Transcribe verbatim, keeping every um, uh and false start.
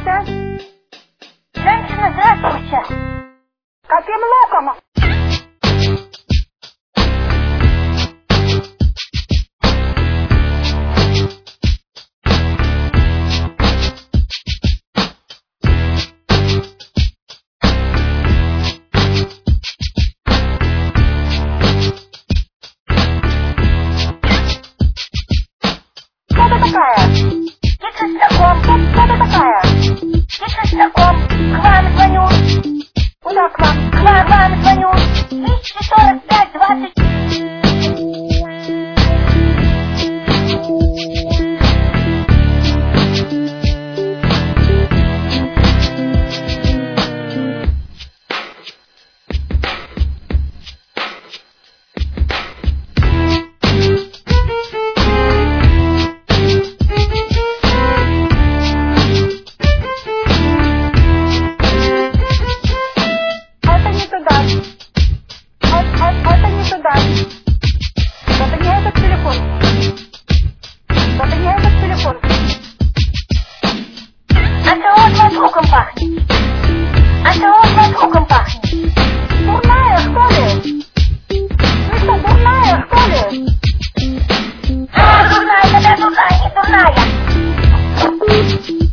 Здравствуйте. Женщина, здравствуйте. Каким луком? Кто ты такая? Чистяком. Кто ты такая? Чистяком. К вам звоню. Куда к вам? К вам, вам звоню. двести сорок пять двадцать. Это не туда. Это, это не туда. Это не этот телефон. Это не этот телефон. Это от вас луком пахнет. Это от вас луком пахнет. Дурная, что ли? Ты что, дурная, что ли? А, дурная, да, дурная, не дурная.